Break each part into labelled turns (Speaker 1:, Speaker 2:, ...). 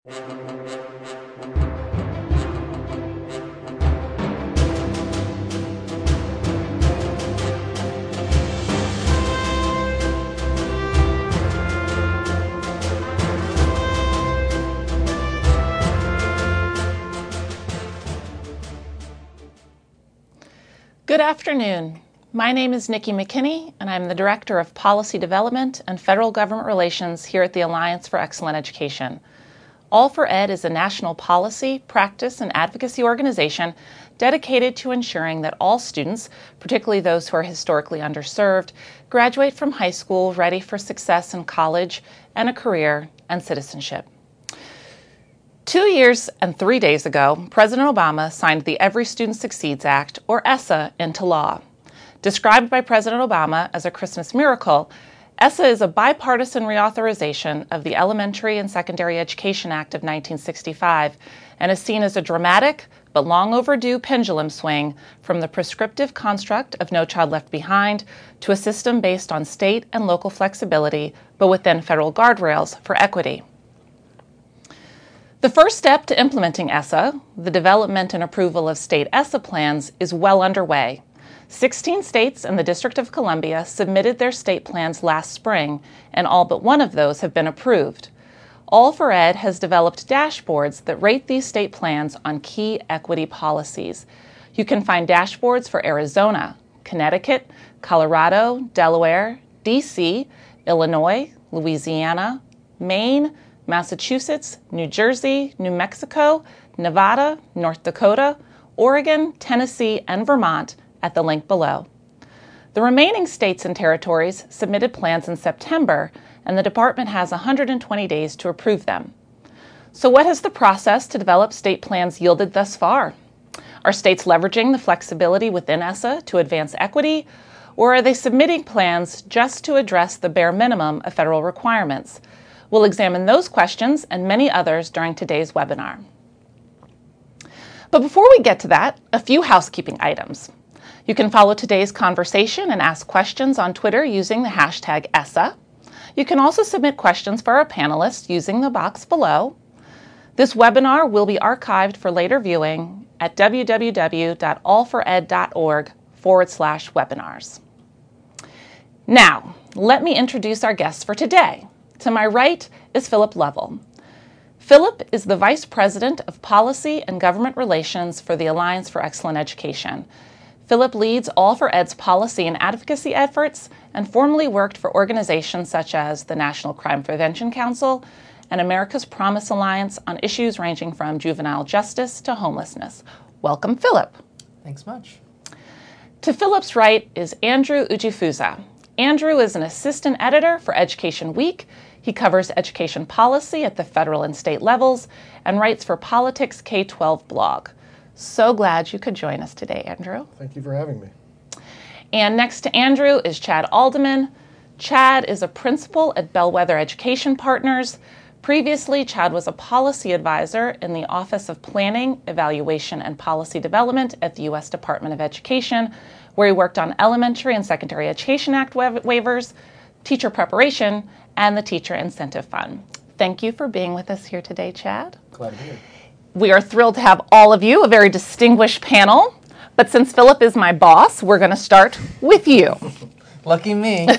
Speaker 1: Good afternoon. My name is Nikki McKinney, and I'm the Director of Policy Development and Federal Government Relations here at the Alliance for Excellent Education. All4Ed is a national policy, practice, and advocacy organization dedicated to ensuring that all students, particularly those who are historically underserved, graduate from high school ready for success in college and a career and citizenship. 2 years and 3 days ago, President Obama signed the Every Student Succeeds Act, or ESSA, into law. Described by President Obama as a Christmas miracle, ESSA is a bipartisan reauthorization of the Elementary and Secondary Education Act of 1965 and is seen as a dramatic but long overdue pendulum swing from the prescriptive construct of No Child Left Behind to a system based on state and local flexibility but within federal guardrails for equity. The first step to implementing ESSA, the development and approval of state ESSA plans, is well underway. 16 states and the District of Columbia submitted their state plans last spring, and all but one of those have been approved. All4Ed has developed dashboards that rate these state plans on key equity policies. You can find dashboards for Arizona, Connecticut, Colorado, Delaware, D.C., Illinois, Louisiana, Maine, Massachusetts, New Jersey, New Mexico, Nevada, North Dakota, Oregon, Tennessee, and Vermont at the link below. The remaining states and territories submitted plans in September, and the department has 120 days to approve them. So what has the process to develop state plans yielded thus far? Are states leveraging the flexibility within ESSA to advance equity, or are they submitting plans just to address the bare minimum of federal requirements? We'll examine those questions and many others during today's webinar. But before we get to that, a few housekeeping items. You can follow today's conversation and ask questions on Twitter using the hashtag ESSA. You can also submit questions for our panelists using the box below. This webinar will be archived for later viewing at www.all4ed.org/webinars. Now, let me introduce our guests for today. To my right is Philip Lovell. Philip is the Vice President of Policy and Government Relations for the Alliance for Excellent Education. Philip leads All4Ed's policy and advocacy efforts and formerly worked for organizations such as the National Crime Prevention Council and America's Promise Alliance on issues ranging from juvenile justice to homelessness. Welcome, Philip.
Speaker 2: Thanks much.
Speaker 1: To Philip's right is Andrew Ujifuza. Andrew is an assistant editor for Education Week. He covers education policy at the federal and state levels and writes for Politics K-12 blog. So glad you could join us today, Andrew.
Speaker 3: Thank you for having me.
Speaker 1: And next to Andrew is Chad Alderman. Chad is a principal at Bellwether Education Partners. Previously, Chad was a policy advisor in the Office of Planning, Evaluation, and Policy Development at the U.S. Department of Education, where he worked on Elementary and Secondary Education Act waivers, teacher preparation, and the Teacher Incentive Fund. Thank you for being with us here today, Chad.
Speaker 3: Glad to be here.
Speaker 1: We are thrilled to have all of you, a very distinguished panel. But since Philip is my boss, we're going to start with you.
Speaker 2: Lucky me.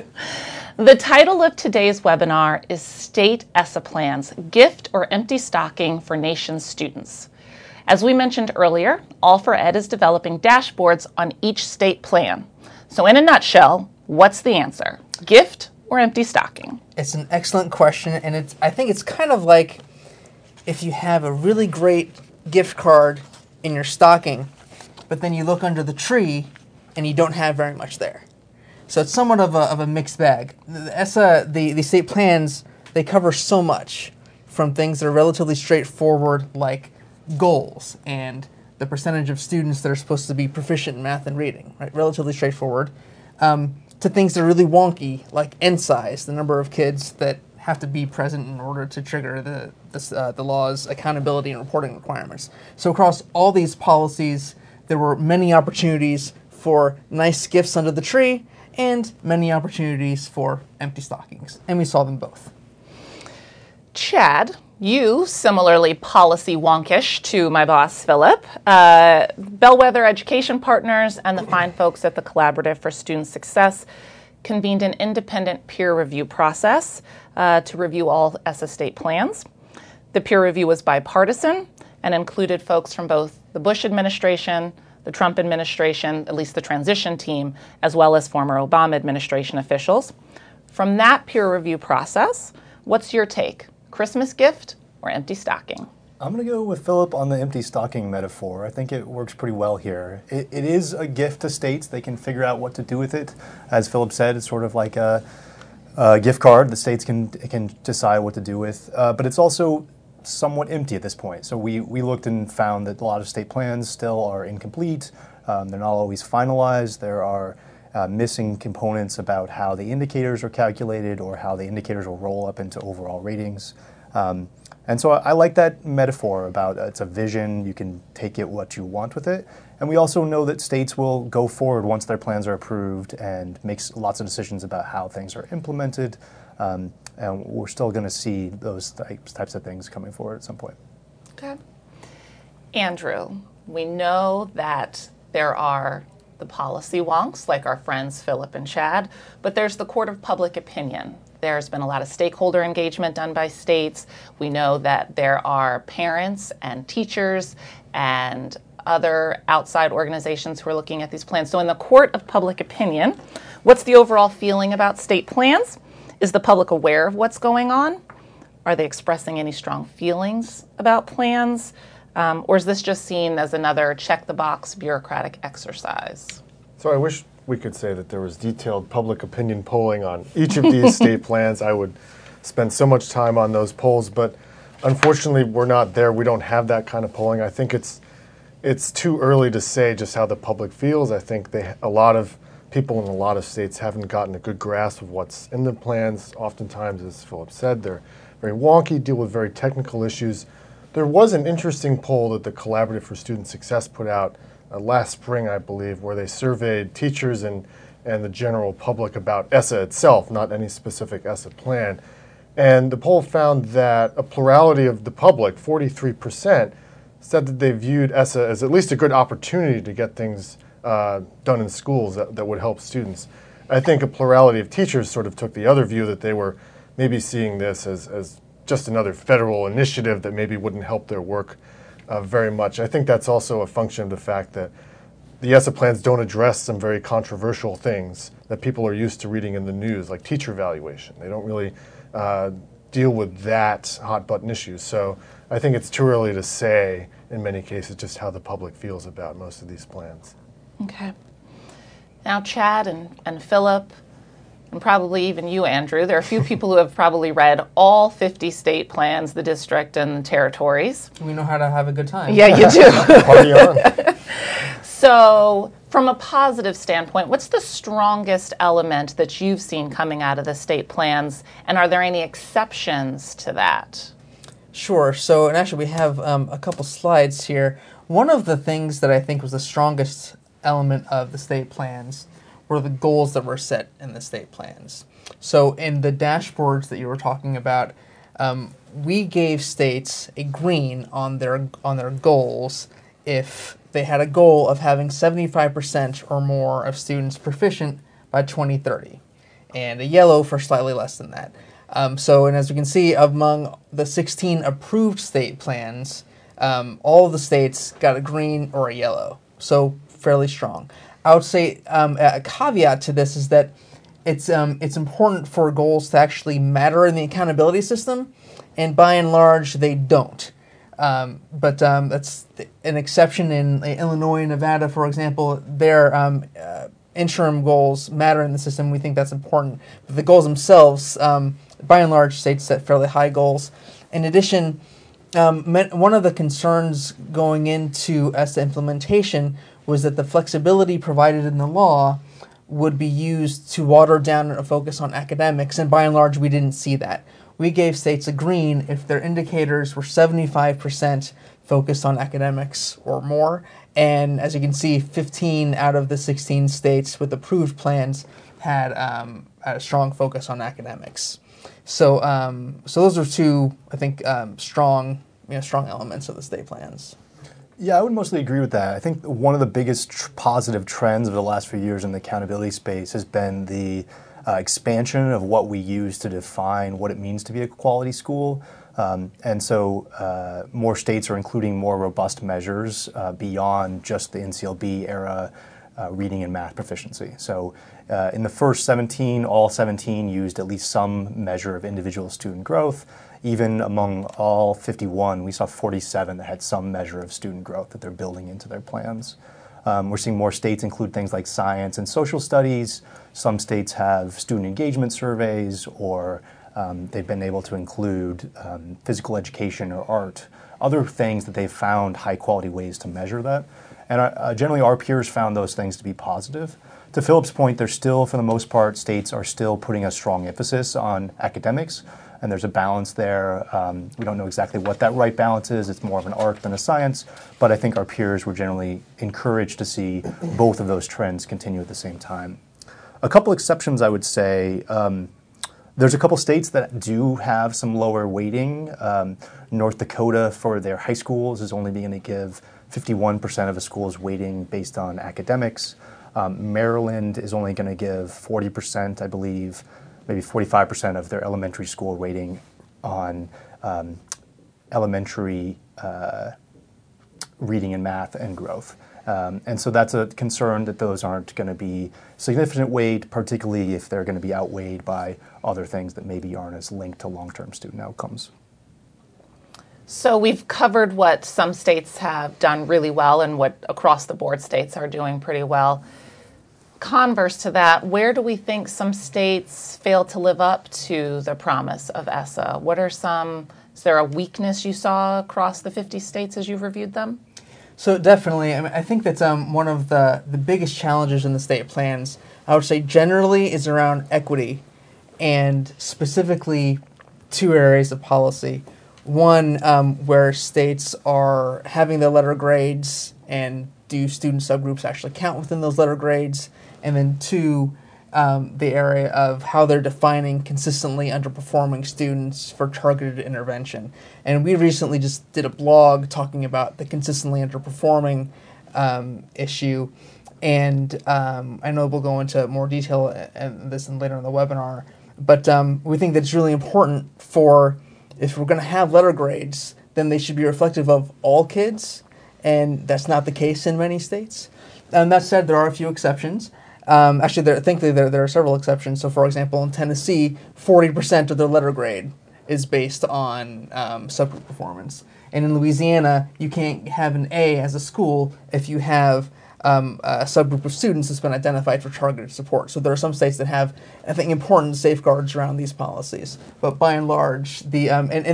Speaker 1: The title of today's webinar is State ESSA Plans, Gift or Empty Stocking for Nation's Students. As we mentioned earlier, All4Ed is developing dashboards on each state plan. So in a nutshell, what's the answer? Gift or empty stocking?
Speaker 2: It's an excellent question, and I think it's kind of like if you have a really great gift card in your stocking, but then you look under the tree and you don't have very much there. So it's somewhat of a mixed bag. The ESSA, the state plans, they cover so much, from things that are relatively straightforward like goals and the percentage of students that are supposed to be proficient in math and reading, right? Relatively straightforward. To things that are really wonky, like end size, the number of kids that have to be present in order to trigger the law's accountability and reporting requirements. So across all these policies, there were many opportunities for nice gifts under the tree and many opportunities for empty stockings, and we saw them both.
Speaker 1: Chad, You, similarly policy wonkish to my boss, Philip, Bellwether Education Partners and the fine folks at the Collaborative for Student Success convened an independent peer review process to review all ESSA state plans. The peer review was bipartisan and included folks from both the Bush administration, the Trump administration, at least the transition team, as well as former Obama administration officials. From that peer review process, what's your take? Christmas gift or empty stocking?
Speaker 3: I'm going to go with Philip on the empty stocking metaphor. I think it works pretty well here. It is a gift to states. They can figure out what to do with it. As Philip said, it's sort of like a gift card the states can decide what to do with. But it's also somewhat empty at this point. So we looked and found that a lot of state plans still are incomplete. They're not always finalized. There are missing components about how the indicators are calculated or how the indicators will roll up into overall ratings. And so I like that metaphor about it's a vision, you can take it what you want with it. And we also know that states will go forward once their plans are approved and make lots of decisions about how things are implemented. And we're still going to see those types of things coming forward at some point.
Speaker 1: Okay. Andrew, we know that there are the policy wonks, like our friends Philip and Chad, but there's the court of public opinion. There's been a lot of stakeholder engagement done by states. We know that there are parents and teachers and other outside organizations who are looking at these plans. So in the court of public opinion, what's the overall feeling about state plans? Is the public aware of what's going on? Are they expressing any strong feelings about plans? Or is this just seen as another check-the-box bureaucratic exercise?
Speaker 4: So I wish we could say that there was detailed public opinion polling on each of these state plans. I would spend so much time on those polls, but unfortunately we're not there. We don't have that kind of polling. I think it's too early to say just how the public feels. I think a lot of people in a lot of states haven't gotten a good grasp of what's in the plans. Oftentimes, as Philip said, they're very wonky, deal with very technical issues. There was an interesting poll that the Collaborative for Student Success put out last spring, I believe, where they surveyed teachers and the general public about ESSA itself, not any specific ESSA plan. And the poll found that a plurality of the public, 43%, said that they viewed ESSA as at least a good opportunity to get things done in schools that would help students. I think a plurality of teachers sort of took the other view that they were maybe seeing this as just another federal initiative that maybe wouldn't help their work very much. I think that's also a function of the fact that the ESSA plans don't address some very controversial things that people are used to reading in the news, like teacher evaluation. They don't really deal with that hot-button issue. So I think it's too early to say, in many cases, just how the public feels about most of these plans.
Speaker 1: Okay. Now, Chad and Philip, and probably even you, Andrew, there are a few people who have probably read all 50 state plans, the district, and the territories.
Speaker 2: We know how to have a good time.
Speaker 1: Yeah, you do.
Speaker 4: Party on.
Speaker 1: So, from a positive standpoint, what's the strongest element that you've seen coming out of the state plans, and are there any exceptions to that?
Speaker 2: Sure. So, and actually we have a couple slides here. One of the things that I think was the strongest element of the state plans were the goals that were set in the state plans. So in the dashboards that you were talking about, we gave states a green on their goals if they had a goal of having 75% or more of students proficient by 2030, and a yellow for slightly less than that. And as we can see, among the 16 approved state plans, all of the states got a green or a yellow, so fairly strong. I would say a caveat to this is that it's important for goals to actually matter in the accountability system, and by and large they don't. But that's an exception in Illinois and Nevada, for example. Their interim goals matter in the system. We think that's important. But the goals themselves, by and large, states set fairly high goals. In addition, one of the concerns going into ESSA implementation was that the flexibility provided in the law would be used to water down a focus on academics, and by and large we didn't see that. We gave states a green if their indicators were 75% focused on academics or more, and as you can see, 15 out of the 16 states with approved plans had a strong focus on academics. So those are two, I think, strong elements of the state plans.
Speaker 3: Yeah, I would mostly agree with that. I think one of the biggest positive trends of the last few years in the accountability space has been the expansion of what we use to define what it means to be a quality school. And so more states are including more robust measures beyond just the NCLB era reading and math proficiency. So in the first 17, all 17 used at least some measure of individual student growth. Even among all 51, we saw 47 that had some measure of student growth that they're building into their plans. We're seeing more states include things like science and social studies. Some states have student engagement surveys, or they've been able to include physical education or art, other things that they've found high-quality ways to measure that. And generally, our peers found those things to be positive. To Philip's point, there's still, for the most part, states are still putting a strong emphasis on academics, and there's a balance there. We don't know exactly what that right balance is. It's more of an art than a science, but I think our peers were generally encouraged to see both of those trends continue at the same time. A couple exceptions, I would say. There's a couple states that do have some lower weighting. North Dakota, for their high schools, is only going to give 51% of a school's weighting based on academics. Maryland is only going to give 40%, I believe, maybe 45% of their elementary school weighting on elementary reading and math and growth. And so that's a concern that those aren't going to be significant weight, particularly if they're going to be outweighed by other things that maybe aren't as linked to long-term student outcomes.
Speaker 1: So we've covered what some states have done really well and what across the board states are doing pretty well. Converse to that, where do we think some states fail to live up to the promise of ESSA? Is there a weakness you saw across the 50 states as you've reviewed them?
Speaker 2: So definitely, I think that's one of the biggest challenges in the state plans, I would say generally, is around equity, and specifically two areas of policy. One, where states are having their letter grades, and do student subgroups actually count within those letter grades? And then two, the area of how they're defining consistently underperforming students for targeted intervention. And we recently just did a blog talking about the consistently underperforming issue, and I know we'll go into more detail in this later in the webinar, but we think that it's really important if we're going to have letter grades, then they should be reflective of all kids, and that's not the case in many states. And that said, there are a few exceptions. Actually, thankfully, there are several exceptions. So, for example, in Tennessee, 40% of their letter grade is based on subgroup performance. And in Louisiana, you can't have an A as a school if you have a subgroup of students that's been identified for targeted support. So there are some states that have, I think, important safeguards around these policies. But by and large, the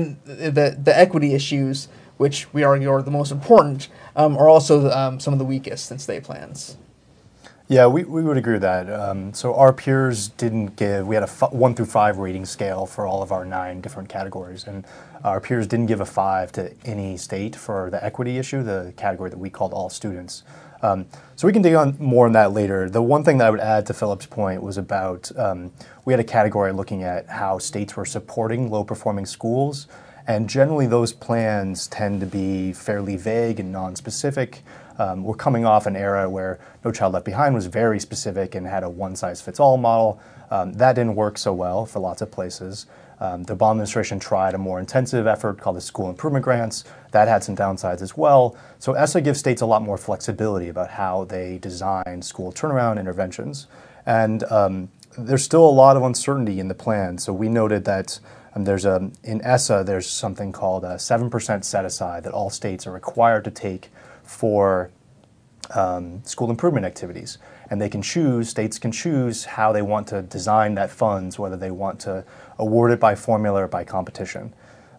Speaker 2: equity issues, which we argue are the most important, are also some of the weakest in state plans.
Speaker 3: Yeah, we would agree with that. So our peers didn't give, we had a 1 through 5 rating scale for all of our 9 different categories, and our peers didn't give a 5 to any state for the equity issue, the category that we called all students. So we can dig on more on that later. The one thing that I would add to Philip's point was about, we had a category looking at how states were supporting low-performing schools, and generally those plans tend to be fairly vague and non-specific. We're coming off an era where No Child Left Behind was very specific and had a one-size-fits-all model. That didn't work so well for lots of places. The Obama administration tried a more intensive effort called the School Improvement Grants. That had some downsides as well. So ESSA gives states a lot more flexibility about how they design school turnaround interventions. And there's still a lot of uncertainty in the plan. So we noted that in ESSA, there's something called a 7% set-aside that all states are required to take for school improvement activities. And states can choose how they want to design that funds, whether they want to award it by formula or by competition.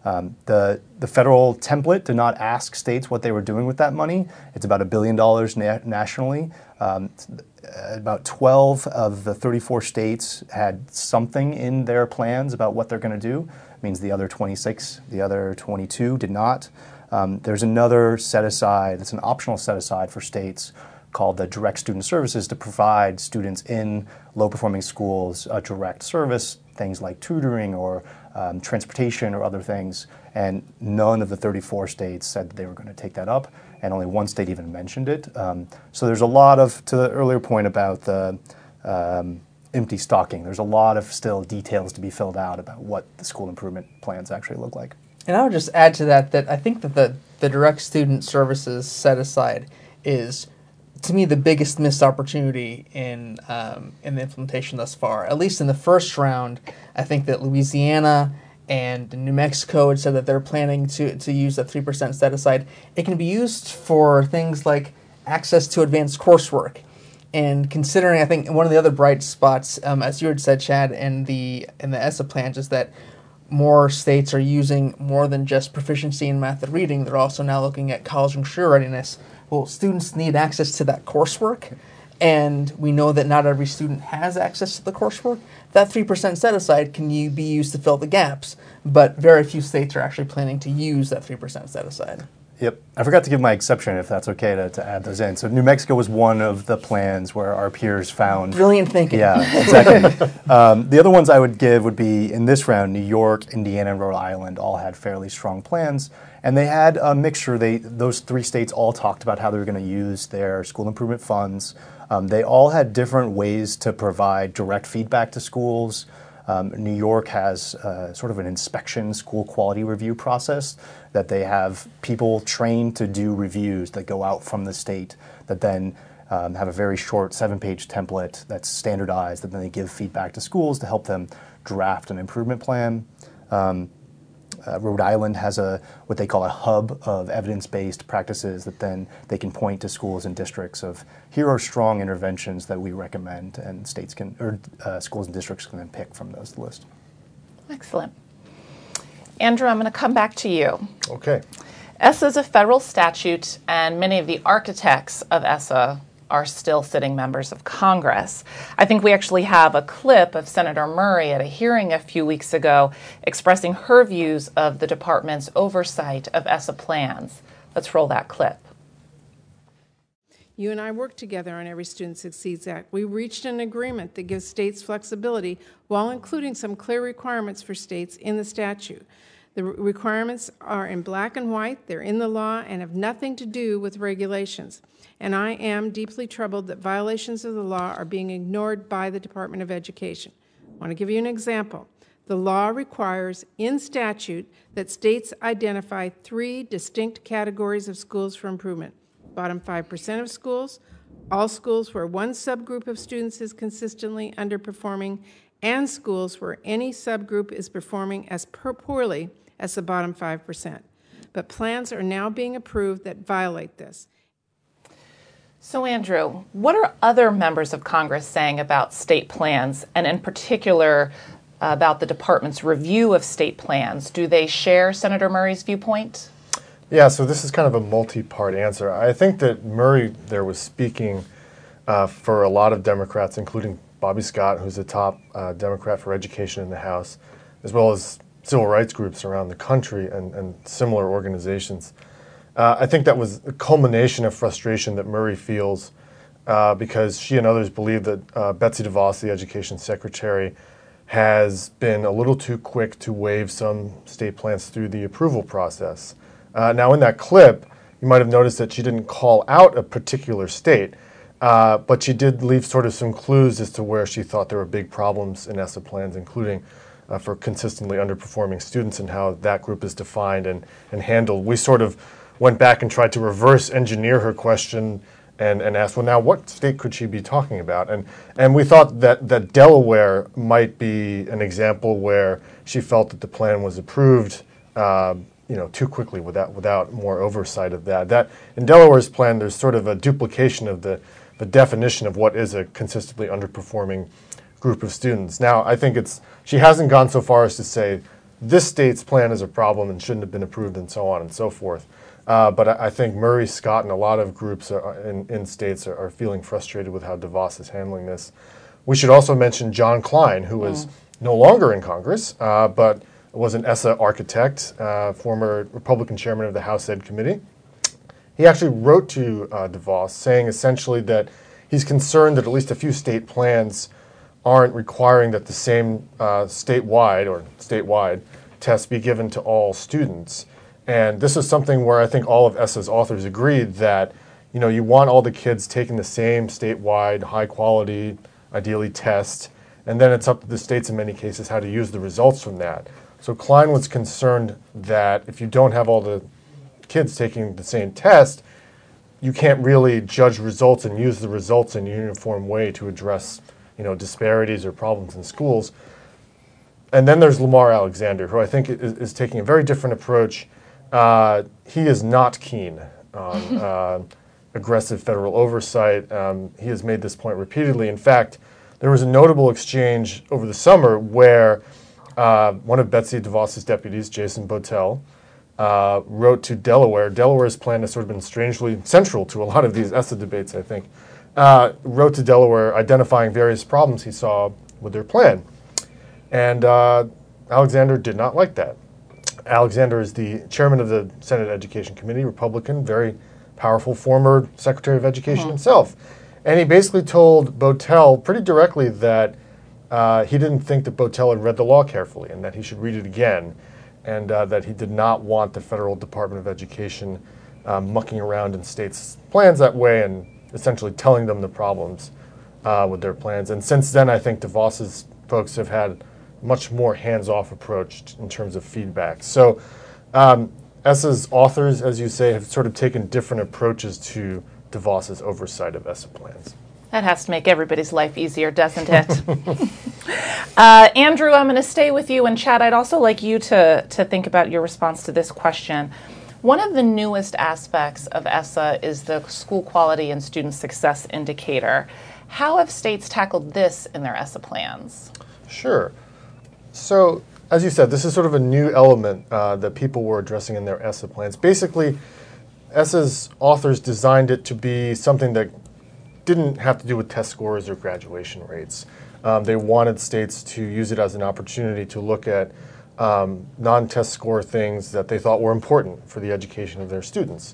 Speaker 3: The federal template did not ask states what they were doing with that money. It's about $1 billion nationally. About 12 of the 34 states had something in their plans about what they're going to do. It means the other 26, the other 22 did not. There's another set-aside, it's an optional set-aside for states called the Direct Student Services to provide students in low-performing schools a direct service things like tutoring or transportation or other things, and none of the 34 states said that they were going to take that up, and only one state even mentioned it. So there's a lot of, to the earlier point about the empty stocking, there's a lot of still details to be filled out about what the school improvement plans actually look like.
Speaker 2: And I would just add to that I think that the direct student services set aside is, to me, the biggest missed opportunity in the implementation thus far. At least in the first round, I think that Louisiana and New Mexico had said that they're planning to use that 3% set aside. It can be used for things like access to advanced coursework. And considering, I think, one of the other bright spots, as you had said, Chad, in the ESSA plans is that more states are using more than just proficiency in math and reading. They're also now looking at college and career readiness. Well, students need access to that coursework, and we know that not every student has access to the coursework. That 3% set aside can be used to fill the gaps, but very few states are actually planning to use that 3% set aside.
Speaker 3: Yep. I forgot to give my exception, if that's okay to add those in. So New Mexico was one of the plans where our peers found...
Speaker 2: Brilliant thinking.
Speaker 3: Yeah, exactly. The other ones I would give would be, in this round, New York, Indiana, and Rhode Island all had fairly strong plans. And they had a mixture. Those three states all talked about how they were going to use their school improvement funds. They all had different ways to provide direct feedback to schools. New York has sort of an inspection school quality review process that they have people trained to do reviews that go out from the state that then have a very short 7-page template that's standardized that then they give feedback to schools to help them draft an improvement plan. Rhode Island has what they call a hub of evidence-based practices that then they can point to schools and districts of, here are strong interventions that we recommend, and schools and districts can then pick from those list.
Speaker 1: Excellent. Andrew, I'm going to come back to you.
Speaker 4: Okay.
Speaker 1: ESSA is a federal statute, and many of the architects of ESSA are still sitting members of Congress. I think we actually have a clip of Senator Murray at a hearing a few weeks ago expressing her views of the department's oversight of ESSA plans. Let's roll that clip.
Speaker 5: You and I worked together on Every Student Succeeds Act. We reached an agreement that gives states flexibility while including some clear requirements for states in the statute. The requirements are in black and white, they're in the law, and have nothing to do with regulations. And I am deeply troubled that violations of the law are being ignored by the Department of Education. I want to give you an example. The law requires in statute that states identify 3 distinct categories of schools for improvement. Bottom 5% of schools, all schools where one subgroup of students is consistently underperforming, and schools where any subgroup is performing as poorly as the bottom 5%. But plans are now being approved that violate this.
Speaker 1: So, Andrew, what are other members of Congress saying about state plans, and in particular about the department's review of state plans? Do they share Senator Murray's viewpoint?
Speaker 4: Yeah, so this is kind of a multi-part answer. I think that Murray there was speaking for a lot of Democrats, including Bobby Scott, who's the top Democrat for education in the House, as well as civil rights groups around the country and similar organizations. I think that was the culmination of frustration that Murray feels because she and others believe that Betsy DeVos, the education secretary, has been a little too quick to waive some state plans through the approval process. Now, in that clip, you might have noticed that she didn't call out a particular state, but she did leave sort of some clues as to where she thought there were big problems in ESSA plans, including for consistently underperforming students and how that group is defined and handled. We sort of went back and tried to reverse engineer her question and asked, well, now what state could she be talking about? And we thought that Delaware might be an example where she felt that the plan was approved too quickly without more oversight of that. That in Delaware's plan, there's sort of a duplication of the definition of what is a consistently underperforming group of students. Now, I think she hasn't gone so far as to say this state's plan is a problem and shouldn't have been approved and so on and so forth. But I think Murray, Scott, and a lot of groups in states are feeling frustrated with how DeVos is handling this. We should also mention John Klein, who is no longer in Congress, but was an ESSA architect, former Republican chairman of the House Ed Committee. He actually wrote to DeVos saying essentially that he's concerned that at least a few state plans aren't requiring that the same statewide tests be given to all students. And this is something where I think all of ESSA's authors agreed that, you know, you want all the kids taking the same statewide, high quality, ideally test, and then it's up to the states in many cases how to use the results from that. So Klein was concerned that if you don't have all the kids taking the same test, you can't really judge results and use the results in a uniform way to address, you know, disparities or problems in schools. And then there's Lamar Alexander, who I think is taking a very different approach. He is not keen on aggressive federal oversight. He has made this point repeatedly. In fact, there was a notable exchange over the summer where one of Betsy DeVos's deputies, Jason Botel, wrote to Delaware. Delaware's plan has sort of been strangely central to a lot of these ESSA debates, I think. Wrote to Delaware identifying various problems he saw with their plan. And Alexander did not like that. Alexander is the chairman of the Senate Education Committee, Republican, very powerful former Secretary of Education himself. And he basically told Botel pretty directly that he didn't think that Botel had read the law carefully and that he should read it again, and that he did not want the Federal Department of Education mucking around in states' plans that way and essentially telling them the problems with their plans. And since then, I think DeVos's folks have had a much more hands-off approach in terms of feedback. So ESSA's authors, as you say, have sort of taken different approaches to DeVos's oversight of ESSA plans.
Speaker 1: That has to make everybody's life easier, doesn't it? Andrew, I'm going to stay with you. And Chad, I'd also like you to think about your response to this question. One of the newest aspects of ESSA is the School Quality and Student Success Indicator. How have states tackled this in their ESSA plans?
Speaker 4: Sure. So, as you said, this is sort of a new element that people were addressing in their ESSA plans. Basically, ESSA's authors designed it to be something that didn't have to do with test scores or graduation rates. They wanted states to use it as an opportunity to look at non-test score things that they thought were important for the education of their students.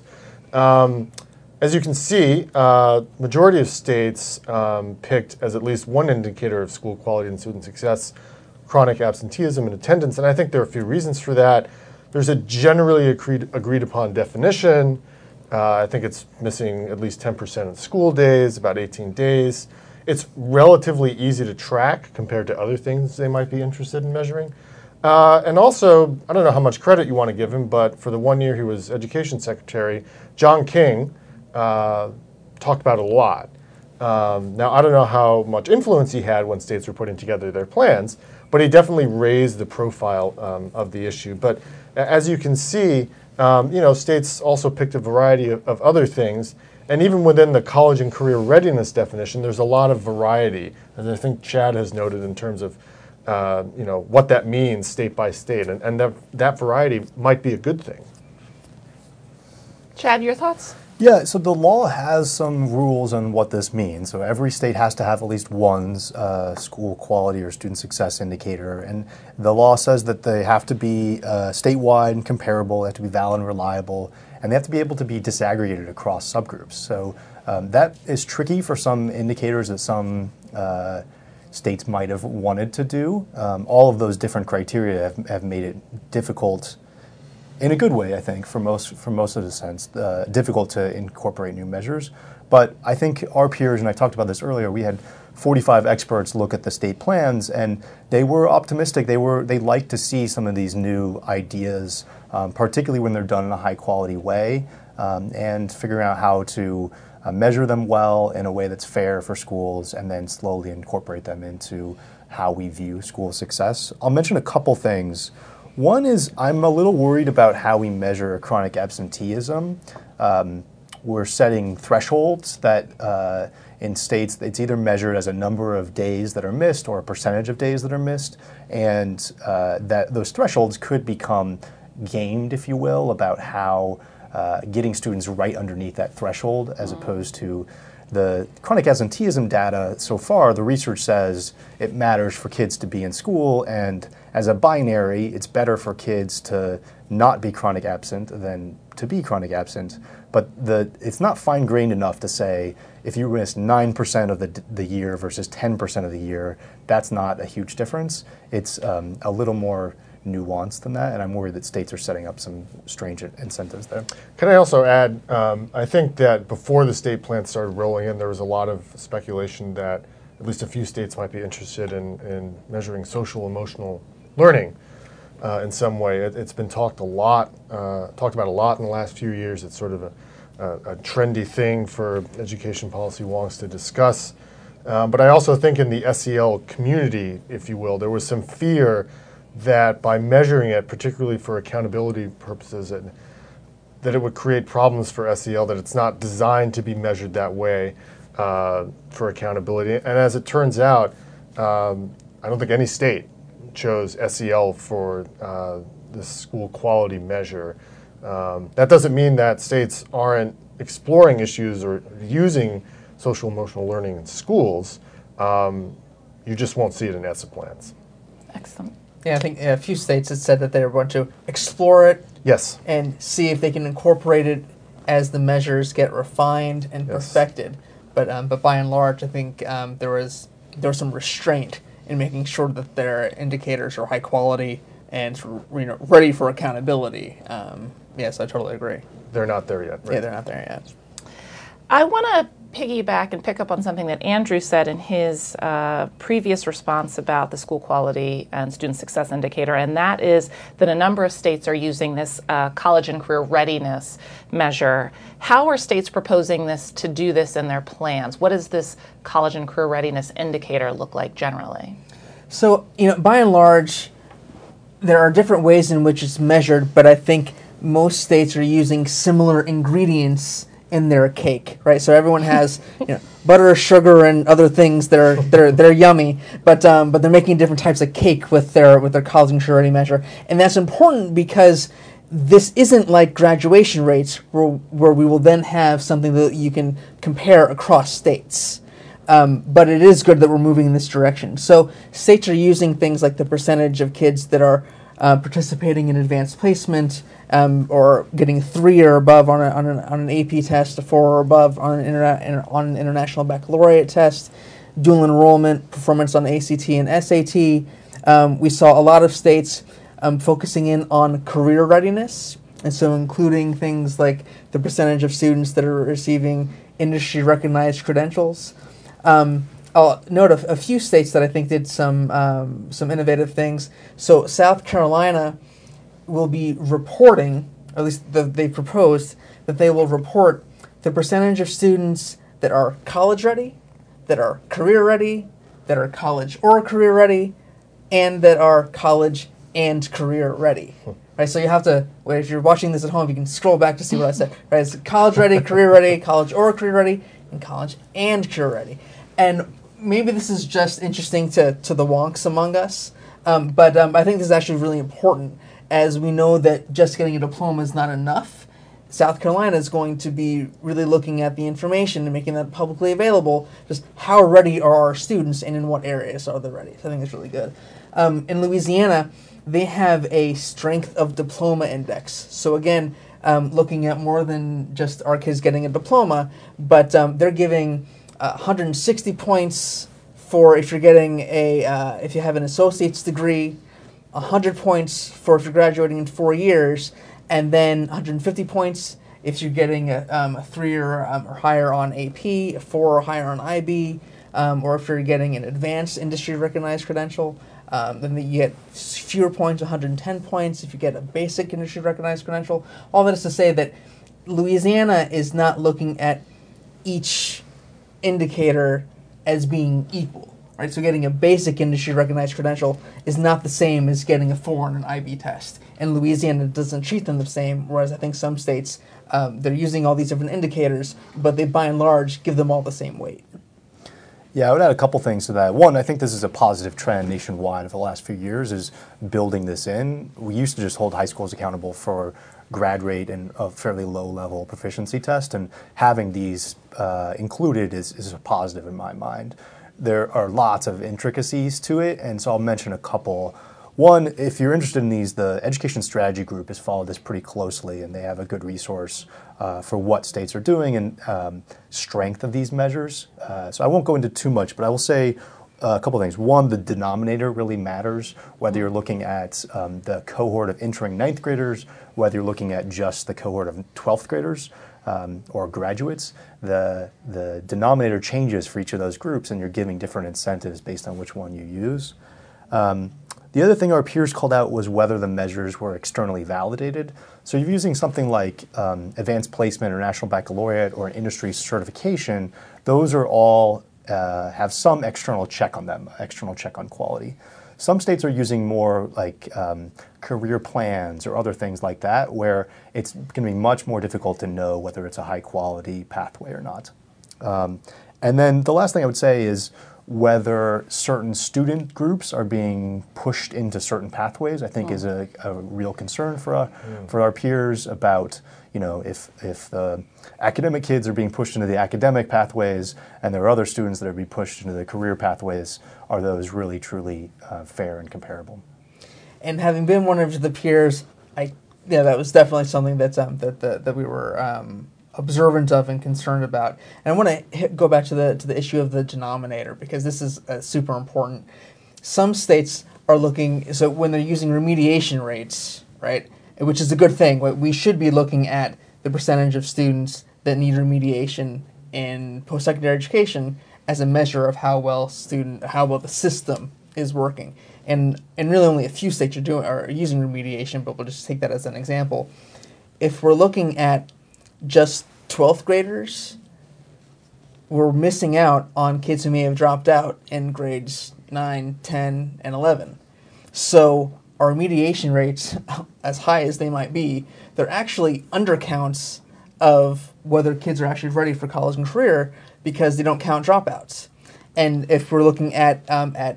Speaker 4: As you can see, majority of states picked as at least one indicator of school quality and student success chronic absenteeism and attendance, and I think there are a few reasons for that. There's a generally agreed upon definition. I think it's missing at least 10% of school days, about 18 days. It's relatively easy to track compared to other things they might be interested in measuring. And also, I don't know how much credit you want to give him, but for the 1 year he was education secretary, John King talked about it a lot. Now, I don't know how much influence he had when states were putting together their plans, but he definitely raised the profile of the issue. But as you can see, states also picked a variety of other things. And even within the college and career readiness definition, there's a lot of variety, as I think Chad has noted in terms of what that means state by state. And that variety might be a good thing.
Speaker 1: Chad, your thoughts?
Speaker 3: Yeah, so the law has some rules on what this means. So every state has to have at least one school quality or student success indicator. And the law says that they have to be statewide and comparable, they have to be valid and reliable, and they have to be able to be disaggregated across subgroups. So that is tricky for some indicators that some states might have wanted to do. All of those different criteria have made it difficult, in a good way, I think, for most of the sense, difficult to incorporate new measures. But I think our peers, and I talked about this earlier, we had 45 experts look at the state plans, and they were optimistic. They liked to see some of these new ideas, particularly when they're done in a high-quality way, and figuring out how to measure them well in a way that's fair for schools, and then slowly incorporate them into how we view school success. I'll mention a couple things. One is I'm a little worried about how we measure chronic absenteeism. We're setting thresholds that in states it's either measured as a number of days that are missed or a percentage of days that are missed, and that those thresholds could become gamed, if you will, about how getting students right underneath that threshold as opposed to the chronic absenteeism data. So far, the research says it matters for kids to be in school, and as a binary, it's better for kids to not be chronic absent than to be chronic absent, but it's not fine-grained enough to say if you miss 9% of the year versus 10% of the year, that's not a huge difference. It's a little more nuanced than that, and I'm worried that states are setting up some strange incentives there.
Speaker 4: Can I also add, I think that before the state plans started rolling in, there was a lot of speculation that at least a few states might be interested in measuring social emotional learning in some way. It's been talked about a lot in the last few years. It's sort of a trendy thing for education policy wonks to discuss. But I also think in the SEL community, if you will, there was some fear that by measuring it, particularly for accountability purposes, that it would create problems for SEL, that it's not designed to be measured that way for accountability. And as it turns out, I don't think any state chose SEL for the school quality measure. That doesn't mean that states aren't exploring issues or using social emotional learning in schools. You just won't see it in ESSA plans.
Speaker 1: Excellent.
Speaker 2: Yeah, I think a few states had said that they were going to explore it.
Speaker 4: Yes.
Speaker 2: And see if they can incorporate it as the measures get refined and perfected. But by and large, I think there was some restraint in making sure that their indicators are high quality and ready for accountability. Yes, I totally agree.
Speaker 4: They're not there yet. Right?
Speaker 2: Yeah, they're not there yet.
Speaker 1: I want to piggyback and pick up on something that Andrew said in his previous response about the school quality and student success indicator, and that is that a number of states are using this college and career readiness measure. How are states proposing to do this in their plans? What does this college and career readiness indicator look like generally?
Speaker 2: So, by and large, there are different ways in which it's measured, but I think most states are using similar ingredients in their cake, right? So everyone has butter, sugar, and other things that are yummy, but they're making different types of cake with their college and career ready measure, and that's important because this isn't like graduation rates where we will then have something that you can compare across states. But it is good that we're moving in this direction. So states are using things like the percentage of kids that are participating in advanced placement, or getting 3 or above on an AP test, a 4 or above on an international baccalaureate test, dual enrollment, performance on ACT and SAT. We saw a lot of states focusing in on career readiness, and so including things like the percentage of students that are receiving industry-recognized credentials. I'll note a few states that I think did some innovative things. So South Carolina will be reporting, or at least they proposed, that they will report the percentage of students that are college ready, that are career ready, that are college or career ready, and that are college and career ready. Right, so you have to, if you're watching this at home, you can scroll back to see what I said. Right, it's college ready, career ready, college or career ready, and college and career ready. And maybe this is just interesting to the wonks among us, but I think this is actually really important, as we know that just getting a diploma is not enough. South Carolina is going to be really looking at the information and making that publicly available, just how ready are our students and in what areas are they ready. So I think that's really good. In Louisiana, they have a strength of diploma index. So again, looking at more than just our kids getting a diploma, but they're giving 160 points for if you're getting if you have an associate's degree, 100 points for if you're graduating in 4 years, and then 150 points if you're getting a 3 or higher on AP, a 4 or higher on IB, or if you're getting an advanced industry recognized credential. Then you get fewer points, 110 points if you get a basic industry recognized credential. All that is to say that Louisiana is not looking at each indicator as being equal. Right, so getting a basic industry recognized credential is not the same as getting a 4 on an IB test. And Louisiana doesn't treat them the same, whereas I think some states, they're using all these different indicators, but they by and large give them all the same weight.
Speaker 3: Yeah, I would add a couple things to that. One, I think this is a positive trend nationwide over the last few years, is building this in. We used to just hold high schools accountable for grad rate and a fairly low-level proficiency test, and having these included is a positive in my mind. There are lots of intricacies to it, and so I'll mention a couple. One, if you're interested in these, the Education Strategy Group has followed this pretty closely, and they have a good resource for what states are doing and strength of these measures. So I won't go into too much, but I will say a couple things. One, the denominator really matters, whether you're looking at the cohort of entering ninth graders, whether you're looking at just the cohort of 12th graders or graduates. The denominator changes for each of those groups, and you're giving different incentives based on which one you use. The other thing our peers called out was whether the measures were externally validated. So you're using something like advanced placement or national baccalaureate or an industry certification. Those are all have some external check on them, external check on quality. Some states are using more like career plans or other things like that, where it's going to be much more difficult to know whether it's a high quality pathway or not. And then the last thing I would say is whether certain student groups are being pushed into certain pathways, I think is a real concern for our peers about, if the academic kids are being pushed into the academic pathways and there are other students that are being pushed into the career pathways, are those really truly fair and comparable?
Speaker 2: And having been one of the peers, that was definitely something that's that we were observant of and concerned about. And I want to go back to the issue of the denominator, because this is super important. Some states are looking, so when they're using remediation rates, right, which is a good thing, we should be looking at the percentage of students that need remediation in post-secondary education as a measure of how well the system is working. And really only a few states are using remediation, but we'll just take that as an example. If we're looking at just 12th graders, we're missing out on kids who may have dropped out in grades 9, 10, and 11. So our remediation rates, as high as they might be, they're actually undercounts of whether kids are actually ready for college and career, because they don't count dropouts. And if we're looking at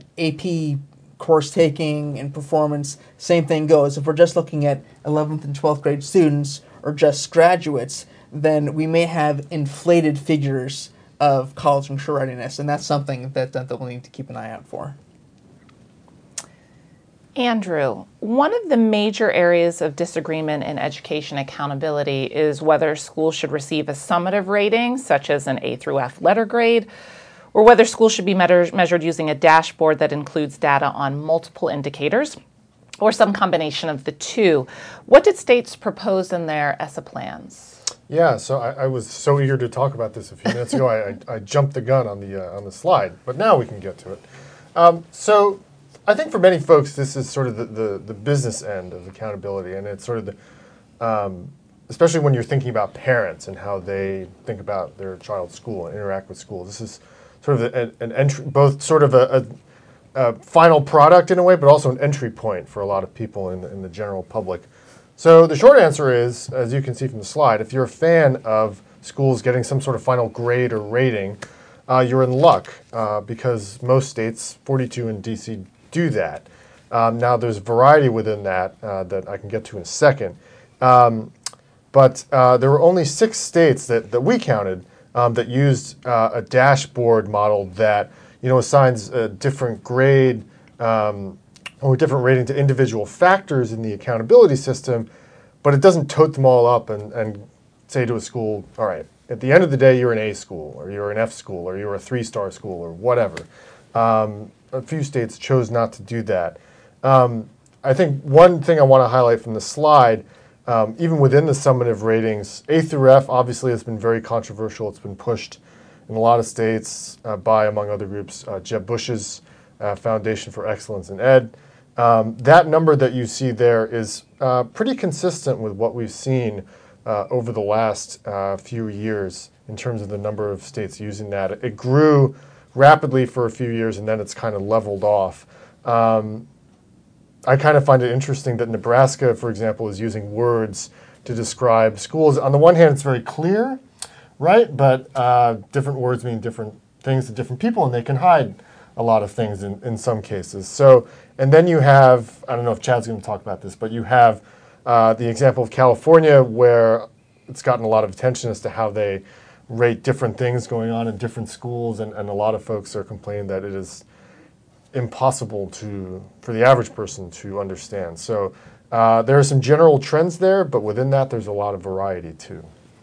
Speaker 2: AP course taking and performance, same thing goes. If we're just looking at 11th and 12th grade students or just graduates, then we may have inflated figures of college and career readiness, and that's something that we'll need to keep an eye out for.
Speaker 1: Andrew, one of the major areas of disagreement in education accountability is whether schools should receive a summative rating, such as an A through F letter grade, or whether schools should be measured using a dashboard that includes data on multiple indicators, or some combination of the two. What did states propose in their ESSA plans?
Speaker 4: Yeah, so I was so eager to talk about this a few minutes ago. I jumped the gun on the slide, but now we can get to it. So I think for many folks, this is sort of the business end of accountability, and it's sort of the especially when you're thinking about parents and how they think about their child's school and interact with school. This is sort of an entry, both sort of a final product in a way, but also an entry point for a lot of people in the general public. So the short answer is, as you can see from the slide, if you're a fan of schools getting some sort of final grade or rating, you're in luck because most states, 42 in DC, do that. Now there's variety within that that I can get to in a second. But there were only 6 states that we counted that used a dashboard model that assigns a different grade or a different rating to individual factors in the accountability system, but it doesn't tote them all up and say to a school, all right, at the end of the day, you're an A school, or you're an F school, or you're a 3-star school, or whatever. A few states chose not to do that. I think one thing I want to highlight from the slide, even within the summative ratings, A through F obviously has been very controversial. It's been pushed in a lot of states by, among other groups, Jeb Bush's Foundation for Excellence in Ed. That number that you see there is pretty consistent with what we've seen over the last few years in terms of the number of states using that. It grew rapidly for a few years, and then it's kind of leveled off. I kind of find it interesting that Nebraska, for example, is using words to describe schools. On the one hand, it's very clear, right? But different words mean different things to different people, and they can hide a lot of things in some cases. So, and then you have, I don't know if Chad's going to talk about this, but you have the example of California, where it's gotten a lot of attention as to how they rate different things going on in different schools, and a lot of folks are complaining that impossible for the average person to understand. So there are some general trends there, but within that, there's a lot of variety too.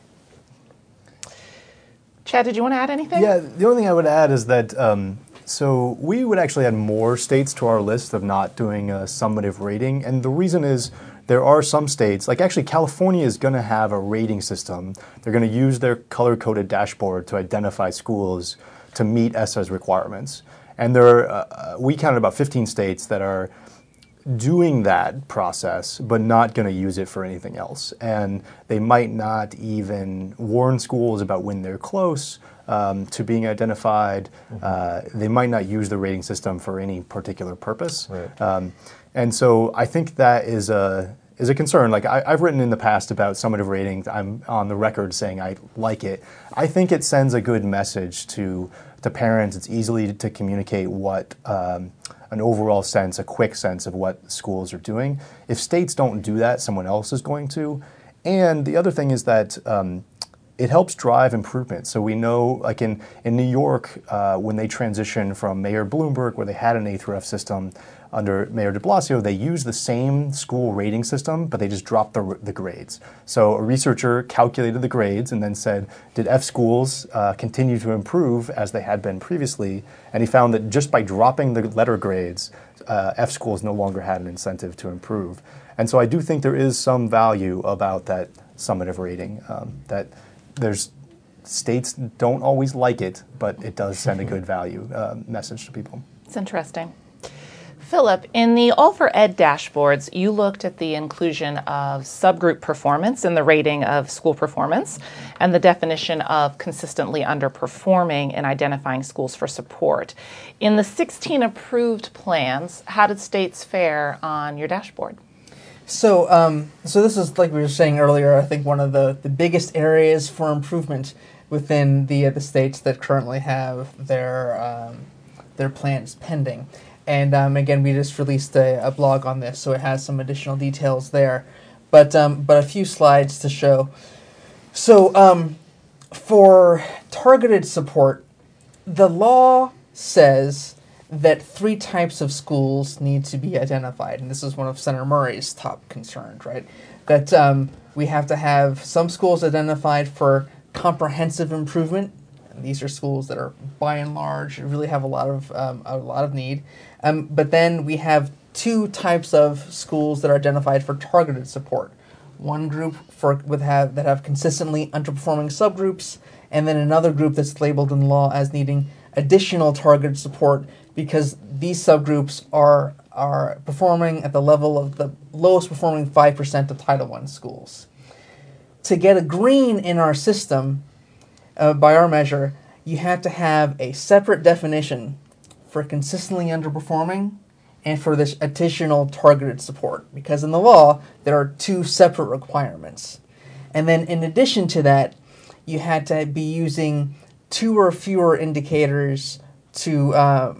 Speaker 1: Chad, did you want to add anything?
Speaker 3: Yeah, the only thing I would add is that so we would actually add more states to our list of not doing a summative rating, and the reason is there are some states, like actually California is going to have a rating system. They're going to use their color-coded dashboard to identify schools to meet ESSA's requirements. And we counted about 15 states that are doing that process, but not going to use it for anything else. And they might not even warn schools about when they're close to being identified. They might not use the rating system for any particular purpose.
Speaker 4: Right.
Speaker 3: And so I think that is a concern. Like I've written in the past about summative rating. I'm on the record saying I like it. I think it sends a good message to parents. It's easily to communicate what an overall sense, a quick sense of what schools are doing. If states don't do that, someone else is going to. And the other thing is that it helps drive improvement. So we know, like in New York, when they transitioned from Mayor Bloomberg, where they had an A through F system, under Mayor de Blasio, they used the same school rating system, but they just dropped the grades. So a researcher calculated the grades and then said, did F schools continue to improve as they had been previously? And he found that just by dropping the letter grades, F schools no longer had an incentive to improve. And so I do think there is some value about that summative rating, that there's states don't always like it, but it does send a good value message to people.
Speaker 1: It's interesting. Philip, in the All for Ed dashboards, you looked at the inclusion of subgroup performance in the rating of school performance and the definition of consistently underperforming in identifying schools for support. In the 16 approved plans, how did states fare on your dashboard?
Speaker 2: So this is, like we were saying earlier, I think one of the biggest areas for improvement within the states that currently have their plans pending. And again, we just released a blog on this, so it has some additional details there. But a few slides to show. So for targeted support, the law says that 3 types of schools need to be identified. And this is one of Senator Murray's top concerns, right? That we have to have some schools identified for comprehensive improvement. And these are schools that are, by and large, really have a lot of need. But then we have 2 types of schools that are identified for targeted support. One group that have consistently underperforming subgroups, and then another group that's labeled in law as needing additional targeted support because these subgroups are performing at the level of the lowest performing 5% of Title I schools. To get a green in our system, by our measure, you have to have a separate definition for consistently underperforming and for this additional targeted support, because in the law there are 2 separate requirements. And then in addition to that, you had to be using 2 or fewer indicators to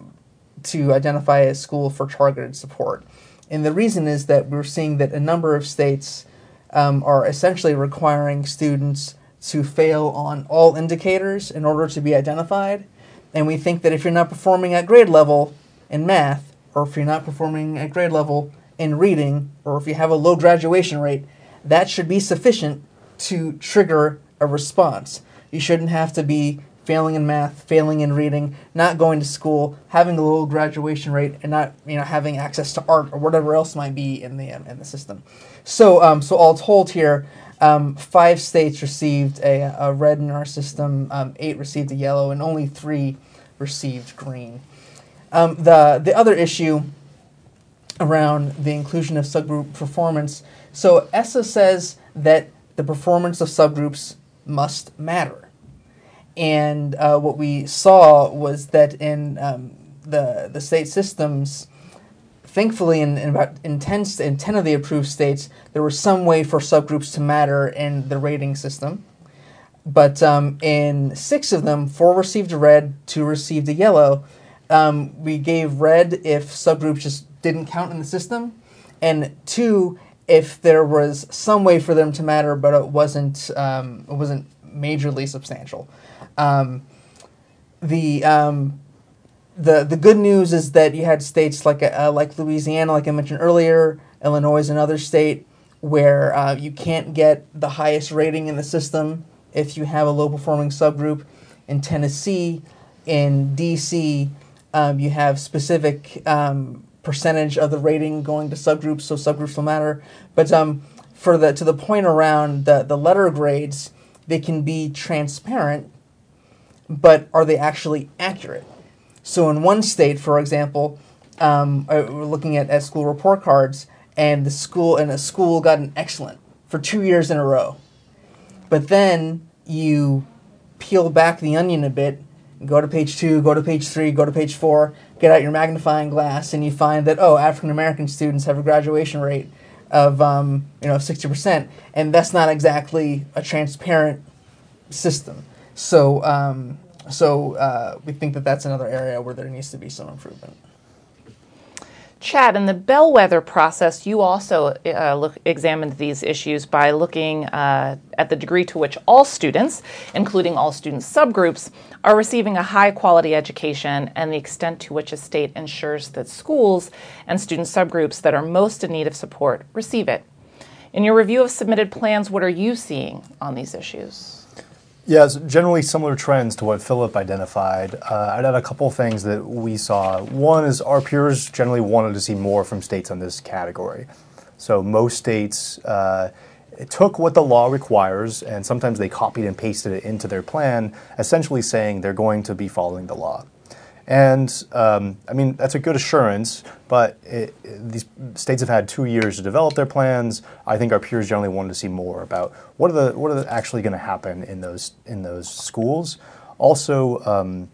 Speaker 2: identify a school for targeted support. And the reason is that we're seeing that a number of states are essentially requiring students to fail on all indicators in order to be identified. And we think that if you're not performing at grade level in math, or if you're not performing at grade level in reading, or if you have a low graduation rate, that should be sufficient to trigger a response. You shouldn't have to be failing in math, failing in reading, not going to school, having a low graduation rate, and not having access to art or whatever else might be in the system. So all told here, 5 states received a red in our system, 8 received a yellow, and only 3 received green. The other issue around the inclusion of subgroup performance, so ESSA says that the performance of subgroups must matter. And what we saw was that in the state systems, thankfully in 10 of the approved states, there was some way for subgroups to matter in the rating system. But in 6 of them, 4 received a red, 2 received a yellow. We gave red if subgroups just didn't count in the system, and 2 if there was some way for them to matter, but it wasn't majorly substantial. the good news is that you had states like Louisiana, like I mentioned earlier, Illinois, another state where you can't get the highest rating in the system if you have a low performing subgroup. In Tennessee, in DC, you have specific percentage of the rating going to subgroups, so subgroups will matter. But to the point around the letter grades, they can be transparent, but are they actually accurate? So in one state, for example, we're looking at school report cards, and a school got an excellent for 2 years in a row. But then you peel back the onion a bit, go to page 2, go to page 3, go to page 4, get out your magnifying glass, and you find that, African American students have a graduation rate of 60%, and that's not exactly a transparent system. So we think that that's another area where there needs to be some improvement.
Speaker 1: Chad, in the bellwether process, you also examined these issues by looking at the degree to which all students, including all student subgroups, are receiving a high-quality education and the extent to which a state ensures that schools and student subgroups that are most in need of support receive it. In your review of submitted plans, what are you seeing on these issues?
Speaker 3: Yes, generally similar trends to what Philip identified. I'd add a couple of things that we saw. One is our peers generally wanted to see more from states on this category. So most states took what the law requires, and sometimes they copied and pasted it into their plan, essentially saying they're going to be following the law. And that's a good assurance, but these states have had 2 years to develop their plans. I think our peers generally wanted to see more about what are actually going to happen in those schools. Also,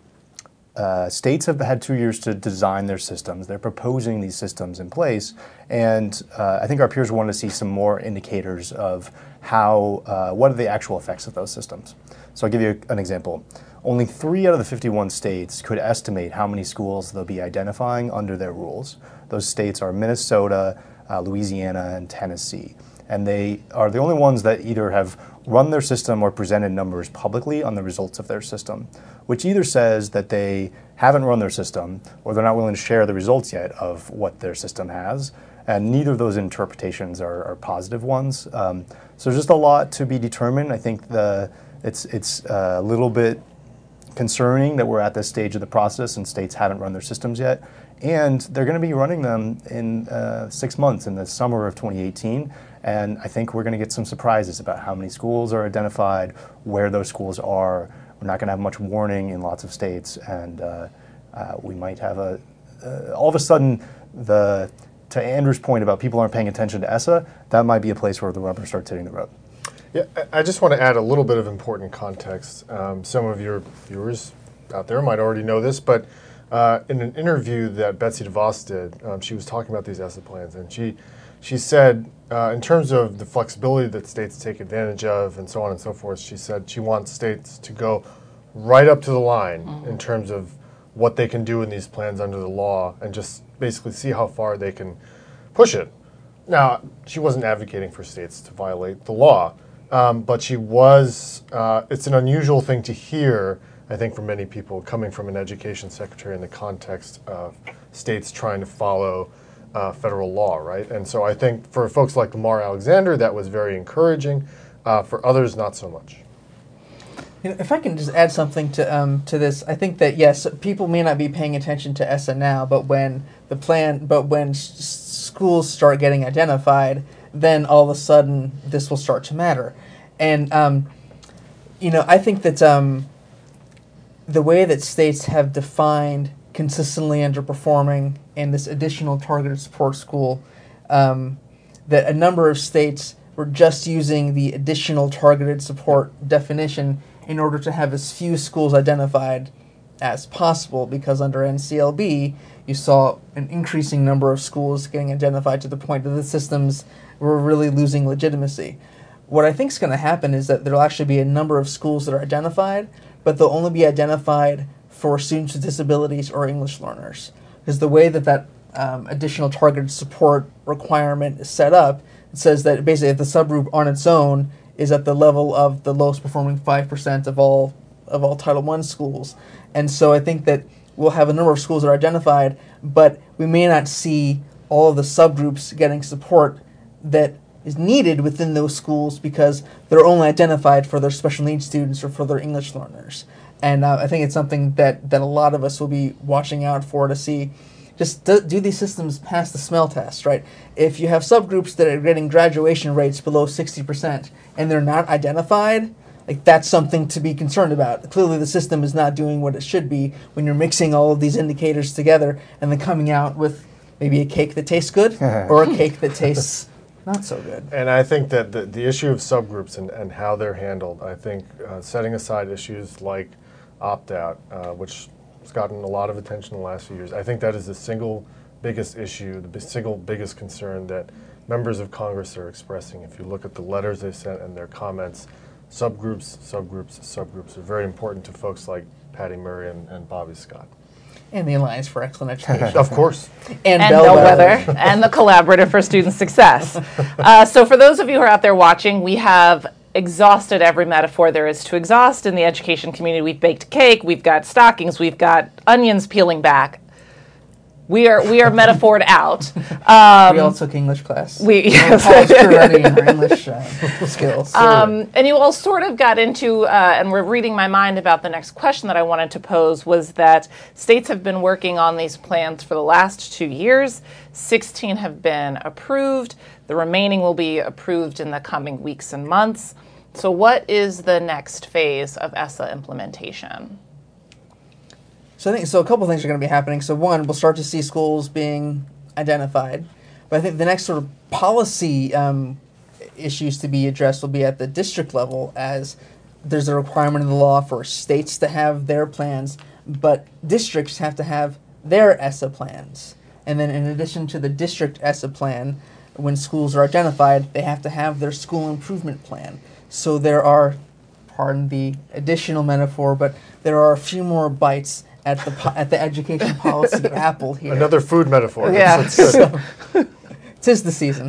Speaker 3: states have had 2 years to design their systems. They're proposing these systems in place, and I think our peers wanted to see some more indicators of what are the actual effects of those systems. So I'll give you an example. Only 3 out of the 51 states could estimate how many schools they'll be identifying under their rules. Those states are Minnesota, Louisiana, and Tennessee. And they are the only ones that either have run their system or presented numbers publicly on the results of their system, which either says that they haven't run their system or they're not willing to share the results yet of what their system has. And neither of those interpretations are positive ones. So there's just a lot to be determined. I think it's a little bit concerning that we're at this stage of the process and states haven't run their systems yet. And they're going to be running them in 6 months in the summer of 2018. And I think we're going to get some surprises about how many schools are identified, where those schools are. We're not going to have much warning in lots of states. And we might have all of a sudden, to Andrew's point about people aren't paying attention to ESSA, that might be a place where the rubber starts hitting the road.
Speaker 4: Yeah, I just want to add a little bit of important context. Some of your viewers out there might already know this, but in an interview that Betsy DeVos did, she was talking about these ESSA plans, and she said, in terms of the flexibility that states take advantage of and so on and so forth, she said she wants states to go right up to the line in terms of what they can do in these plans under the law and just basically see how far they can push it. Now, she wasn't advocating for states to violate the law. But she was, it's an unusual thing to hear, I think, from many people coming from an education secretary in the context of states trying to follow federal law, right? And so I think for folks like Lamar Alexander, that was very encouraging. For others, not so much.
Speaker 2: If I can just add something to this, I think that yes, people may not be paying attention to ESSA now, but when schools start getting identified, then all of a sudden this will start to matter. And, I think that the way that states have defined consistently underperforming and this additional targeted support school, that a number of states were just using the additional targeted support definition in order to have as few schools identified as possible, because under NCLB, you saw an increasing number of schools getting identified to the point that the systems were really losing legitimacy. What I think is going to happen is that there will actually be a number of schools that are identified, but they'll only be identified for students with disabilities or English learners. Because the way that additional targeted support requirement is set up, it says that basically if the subgroup on its own is at the level of the lowest performing 5% of all Title I schools. And so I think that we'll have a number of schools that are identified, but we may not see all of the subgroups getting support that is needed within those schools because they're only identified for their special needs students or for their English learners. And I think it's something that a lot of us will be watching out for to see, just do these systems pass the smell test, right? If you have subgroups that are getting graduation rates below 60% and they're not identified, like that's something to be concerned about. Clearly the system is not doing what it should be when you're mixing all of these indicators together and then coming out with maybe a cake that tastes good or a cake that tastes not so good.
Speaker 4: And I think that the issue of subgroups and how they're handled, I think setting aside issues like opt-out, which has gotten a lot of attention in the last few years, I think that is the single biggest issue, the single biggest concern that members of Congress are expressing. If you look at the letters they sent and their comments, subgroups are very important to folks like Patty Murray and Bobby Scott.
Speaker 2: And the Alliance for Excellent Education.
Speaker 4: Of course.
Speaker 2: And
Speaker 1: Bellwether and the Collaborative for Student Success. So for those of you who are out there watching, we have exhausted every metaphor there is to exhaust in the education community. We've baked a cake, we've got stockings, we've got onions peeling back. We are metaphored out.
Speaker 2: We all took English class.
Speaker 1: Yes.
Speaker 2: Already in our English skills.
Speaker 1: And you all sort of got into, and we're reading my mind about the next question that I wanted to pose, was that states have been working on these plans for the last 2 years. 16 have been approved. The remaining will be approved in the coming weeks and months. So what is the next phase of ESSA implementation?
Speaker 2: So I think a couple things are going to be happening. So one, we'll start to see schools being identified, but I think the next sort of policy issues to be addressed will be at the district level, as there's a requirement in the law for states to have their plans, but districts have to have their ESSA plans. And then in addition to the district ESSA plan, when schools are identified, they have to have their school improvement plan. So there are, pardon the additional metaphor, but there are a few more bites at the education policy apple here.
Speaker 4: Another food metaphor.
Speaker 1: Yeah.
Speaker 4: That's good.
Speaker 2: So, 'tis the season.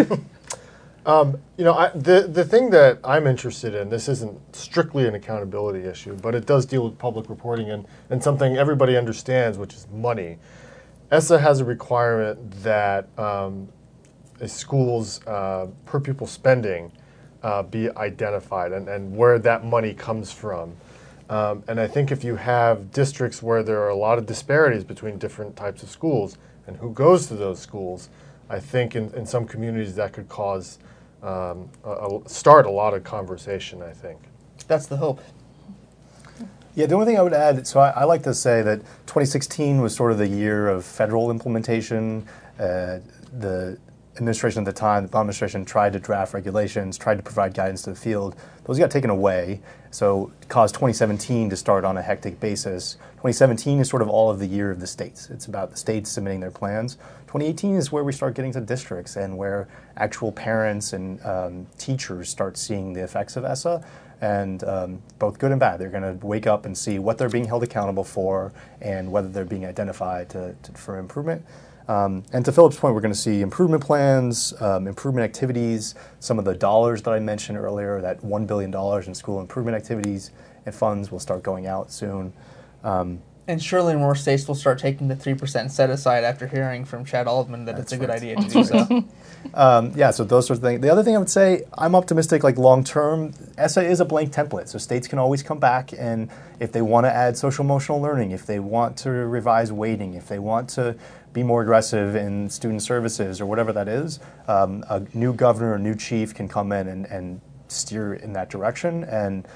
Speaker 4: The thing that I'm interested in, this isn't strictly an accountability issue, but it does deal with public reporting and something everybody understands, which is money. ESSA has a requirement that a school's per pupil spending be identified and where that money comes from. And I think if you have districts where there are a lot of disparities between different types of schools and who goes to those schools, I think in some communities that could cause start a lot of conversation, I think.
Speaker 2: That's the hope.
Speaker 3: Yeah, the only thing I would add, so I like to say that 2016 was sort of the year of federal implementation. The administration at the time, the Obama administration, tried to draft regulations, tried to provide guidance to the field. Those got taken away, so it caused 2017 to start on a hectic basis. 2017 is sort of all of the year of the states. It's about the states submitting their plans. 2018 is where we start getting to districts and where actual parents and teachers start seeing the effects of ESSA, and both good and bad. They're going to wake up and see what they're being held accountable for and whether they're being identified for improvement. And to Philip's point, we're going to see improvement plans, improvement activities, some of the dollars that I mentioned earlier, that $1 billion in school improvement activities and funds will start going out soon.
Speaker 2: And surely more states will start taking the 3% set aside after hearing from Chad Aldman that it's a good idea to do so.
Speaker 3: Yeah, so those sorts of things. The other thing I would say, I'm optimistic, like long term, ESSA is a blank template, so states can always come back, and if they want to add social emotional learning, if they want to revise weighting, if they want to be more aggressive in student services or whatever that is, a new governor or new chief can come in and steer in that direction, and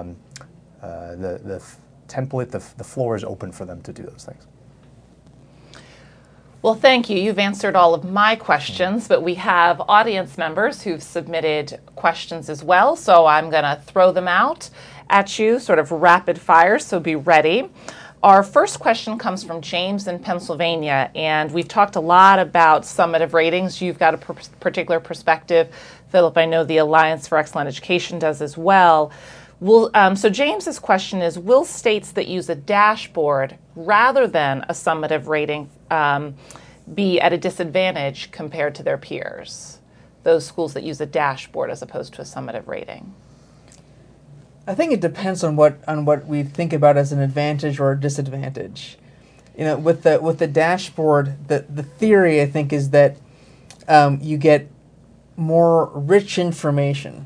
Speaker 3: the template, the floor is open for them to do those things.
Speaker 1: Well, thank you. You've answered all of my questions, but we have audience members who've submitted questions as well, so I'm going to throw them out at you, sort of rapid fire, so be ready. Our first question comes from James in Pennsylvania, and we've talked a lot about summative ratings. You've got a particular perspective. Philip, I know the Alliance for Excellent Education does as well. So James's question is, will states that use a dashboard rather than a summative rating be at a disadvantage compared to their peers? Those schools that use a dashboard as opposed to a summative rating.
Speaker 2: I think it depends on what we think about as an advantage or a disadvantage. with the dashboard, the theory I think is that you get more rich information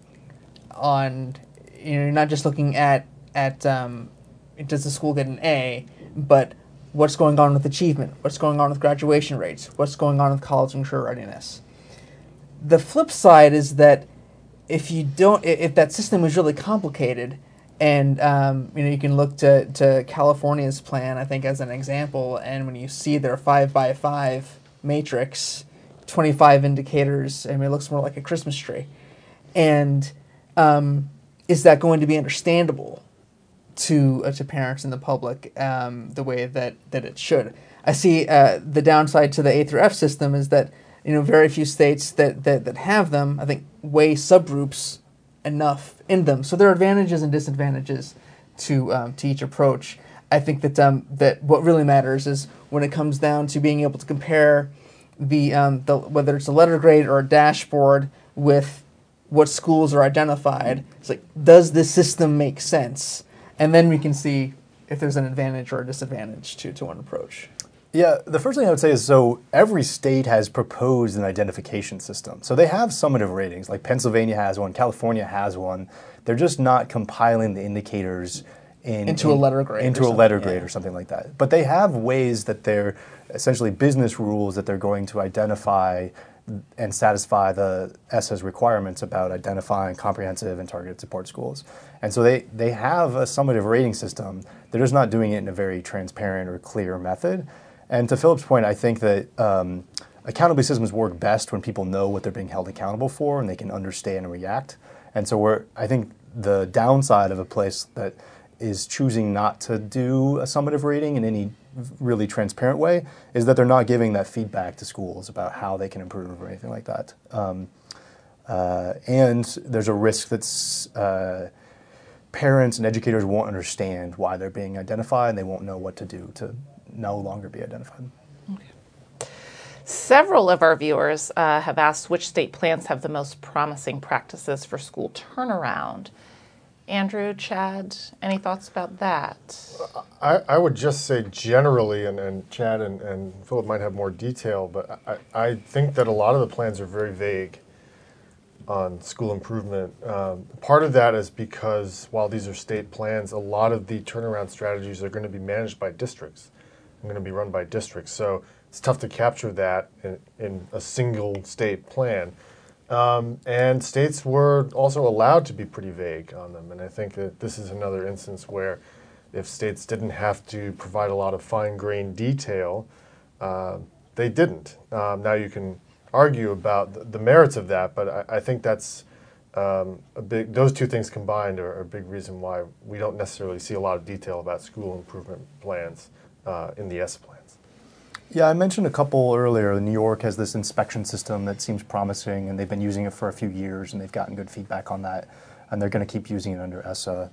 Speaker 2: on, you're not just looking at does the school get an A, but what's going on with achievement, what's going on with graduation rates, what's going on with college and career readiness. The flip side is that if that system is really complicated, and you can look to California's plan, I think, as an example, and when you see their 5x5 matrix, 25 indicators, it looks more like a Christmas tree. And is that going to be understandable to parents and the public the way that it should? I see the downside to the A through F system is that very few states that have them, I think, weigh subgroups enough in them. So there are advantages and disadvantages to each approach. I think that what really matters is when it comes down to being able to compare the whether it's a letter grade or a dashboard with what schools are identified. It's like, does this system make sense? And then we can see if there's an advantage or a disadvantage to one approach.
Speaker 3: Yeah, the first thing I would say is, so every state has proposed an identification system. So they have summative ratings, like Pennsylvania has one, California has one. They're just not compiling the indicators into a letter grade or something like that. But they have ways that they're essentially business rules that they're going to identify and satisfy the ESSA's requirements about identifying comprehensive and targeted support schools. And so they have a summative rating system. They're just not doing it in a very transparent or clear method. And to Philip's point, I think that accountability systems work best when people know what they're being held accountable for and they can understand and react. And so I think the downside of a place that is choosing not to do a summative rating in any really transparent way is that they're not giving that feedback to schools about how they can improve or anything like that. And there's a risk that parents and educators won't understand why they're being identified and they won't know what to do to no longer be identified.
Speaker 1: Okay. Several of our viewers have asked which state plans have the most promising practices for school turnaround. Andrew, Chad, any thoughts about that?
Speaker 4: I would just say generally, and Chad and Philip might have more detail, but I think that a lot of the plans are very vague on school improvement. Part of that is because while these are state plans, a lot of the turnaround strategies are going to be managed by districts and going to be run by districts. So it's tough to capture that in a single state plan. And states were also allowed to be pretty vague on them. And I think that this is another instance where if states didn't have to provide a lot of fine-grained detail, they didn't. Now you can argue about the merits of that, but I think that's those two things combined are a big reason why we don't necessarily see a lot of detail about school improvement plans in the ESSA plans.
Speaker 3: Yeah, I mentioned a couple earlier. New York has this inspection system that seems promising, and they've been using it for a few years, and they've gotten good feedback on that, and they're going to keep using it under ESSA.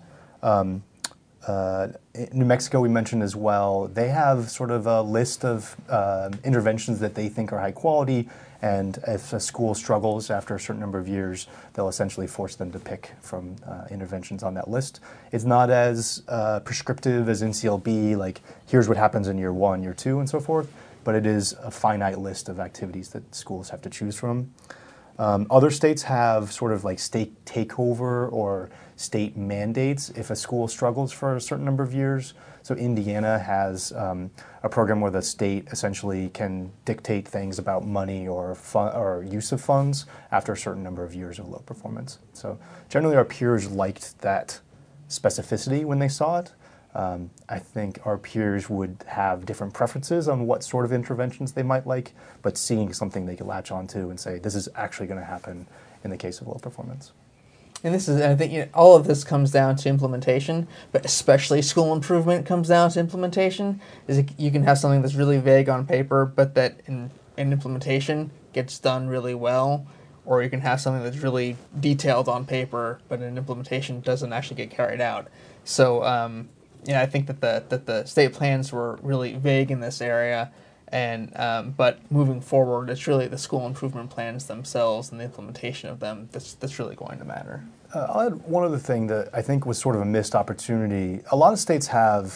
Speaker 3: New Mexico, we mentioned as well, they have sort of a list of interventions that they think are high quality, and if a school struggles after a certain number of years, they'll essentially force them to pick from interventions on that list. It's not as prescriptive as NCLB, like here's what happens in year 1, year 2, and so forth, but it is a finite list of activities that schools have to choose from. Other states have sort of like state takeover or state mandates if a school struggles for a certain number of years. So Indiana has a program where the state essentially can dictate things about money or use of funds after a certain number of years of low performance. So generally our peers liked that specificity when they saw it. I think our peers would have different preferences on what sort of interventions they might like, but seeing something they could latch onto and say, this is actually going to happen in the case of low performance.
Speaker 2: And I think all of this comes down to implementation, but especially school improvement comes down to implementation. You can have something that's really vague on paper, but that in implementation gets done really well, or you can have something that's really detailed on paper, but in implementation doesn't actually get carried out. So I think that the state plans were really vague in this area, and but moving forward, it's really the school improvement plans themselves and the implementation of them that's really going to matter.
Speaker 3: I'll add one other thing that I think was sort of a missed opportunity. A lot of states have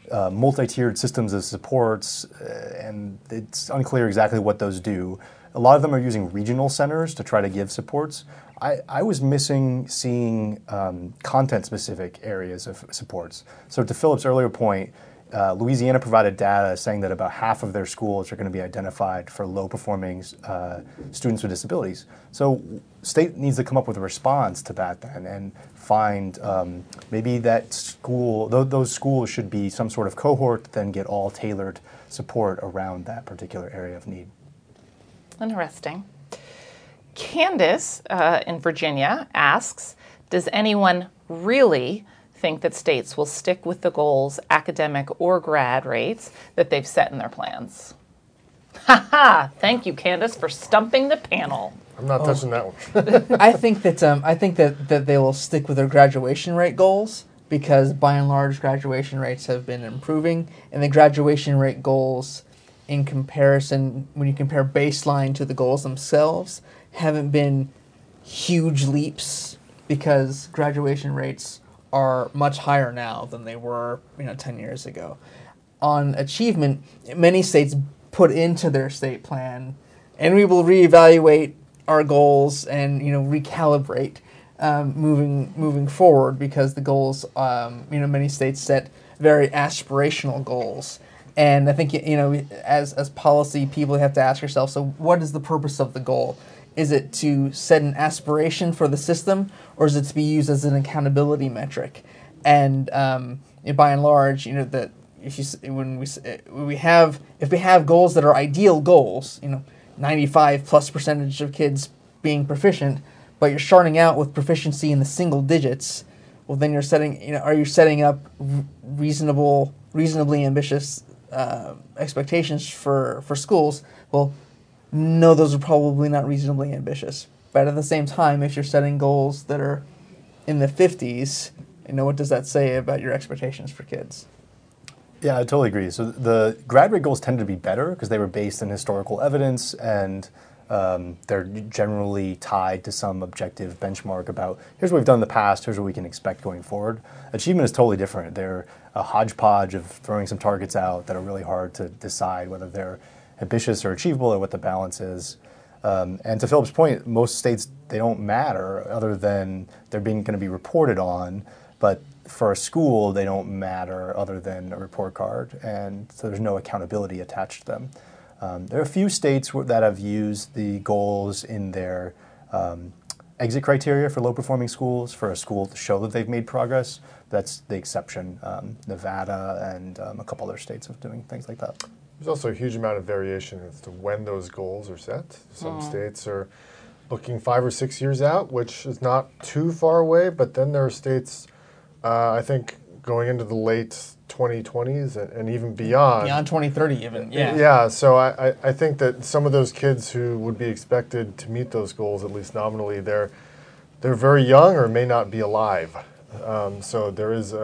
Speaker 3: multi-tiered systems of supports, and it's unclear exactly what those do. A lot of them are using regional centers to try to give supports. I was missing seeing content-specific areas of supports. So to Philip's earlier point, Louisiana provided data saying that about half of their schools are going to be identified for low-performing students with disabilities. So state needs to come up with a response to that then and find maybe that school, those schools should be some sort of cohort, then get all tailored support around that particular area of need.
Speaker 1: Interesting. Candace in Virginia asks, does anyone really think that states will stick with the goals, academic or grad rates, that they've set in their plans? Ha ha! Thank you, Candace, for stumping the panel.
Speaker 4: I'm not touching that one.
Speaker 2: I think that they will stick with their graduation rate goals, because by and large graduation rates have been improving, and the graduation rate goals, in comparison, when you compare baseline to the goals themselves, haven't been huge leaps, because graduation rates are much higher now than they were 10 years ago. On achievement, many states put into their state plan, and we will reevaluate our goals and recalibrate moving forward, because the goals many states set very aspirational goals. And I think as policy people, you have to ask yourself, so what is the purpose of the goal? Is it to set an aspiration for the system, or is it to be used as an accountability metric? And by and large, that if we have goals that are ideal goals, 95+% of kids being proficient, but you're starting out with proficiency in the single digits, well, then you're setting up reasonably ambitious expectations for schools? Well, no, those are probably not reasonably ambitious. But at the same time, if you're setting goals that are in the 50s, what does that say about your expectations for kids?
Speaker 3: Yeah, I totally agree. So the grad rate goals tend to be better because they were based in historical evidence, and they're generally tied to some objective benchmark about here's what we've done in the past, here's what we can expect going forward. Achievement is totally different. They're a hodgepodge of throwing some targets out that are really hard to decide whether they're ambitious or achievable or what the balance is. And to Philip's point, most states, they don't matter other than they're going to be reported on, but for a school, they don't matter other than a report card, and so there's no accountability attached to them. There are a few states that have used the goals in their exit criteria for low-performing schools for a school to show that they've made progress. That's the exception. Nevada and a couple other states are doing things like that.
Speaker 4: There's also a huge amount of variation as to when those goals are set. Some states are looking 5 or 6 years out, which is not too far away, but then there are states, I think, going into the late 2020s and even beyond.
Speaker 2: Beyond 2030 even, yeah.
Speaker 4: Yeah, so I think that some of those kids who would be expected to meet those goals, at least nominally, they're very young or may not be alive. So there is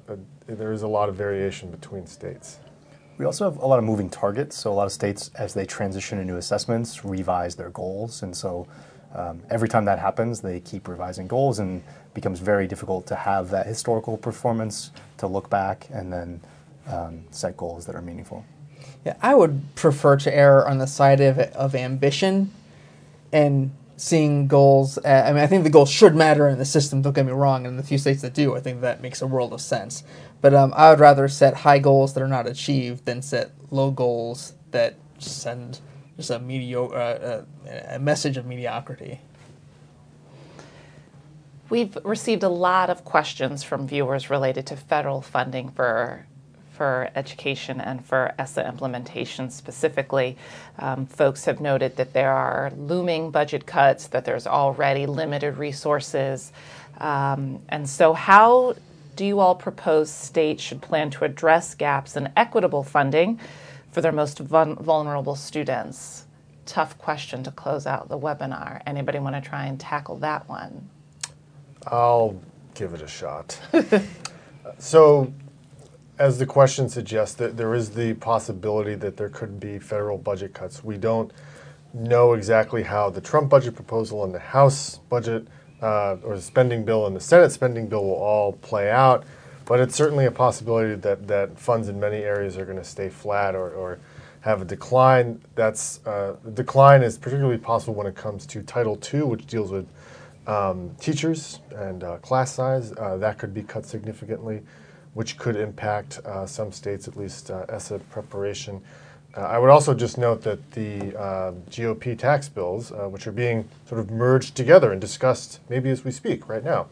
Speaker 4: a lot of variation between states.
Speaker 3: We also have a lot of moving targets, so a lot of states, as they transition into assessments, revise their goals, and so every time that happens, they keep revising goals, and it becomes very difficult to have that historical performance to look back and then set goals that are meaningful.
Speaker 2: Yeah, I would prefer to err on the side of ambition and seeing goals. I think the goals should matter in the system, don't get me wrong, and the few states that do, I think that makes a world of sense. But I would rather set high goals that are not achieved than set low goals that send just a message of mediocrity.
Speaker 1: We've received a lot of questions from viewers related to federal funding for education and for ESSA implementation specifically. Folks have noted that there are looming budget cuts, that there's already limited resources. And so how do you all propose states should plan to address gaps in equitable funding for their most vulnerable students? Tough question to close out the webinar. Anybody want to try and tackle that one?
Speaker 4: I'll give it a shot. So, as the question suggests, that there is the possibility that there could be federal budget cuts. We don't know exactly how the Trump budget proposal and the House budget or the spending bill and the Senate spending bill will all play out. But it's certainly a possibility that funds in many areas are going to stay flat or have a decline. The decline is particularly possible when it comes to Title II, which deals with teachers and class size. That could be cut significantly, which could impact some states, at least ESSA preparation. I would also just note that the GOP tax bills, which are being sort of merged together and discussed maybe as we speak right now,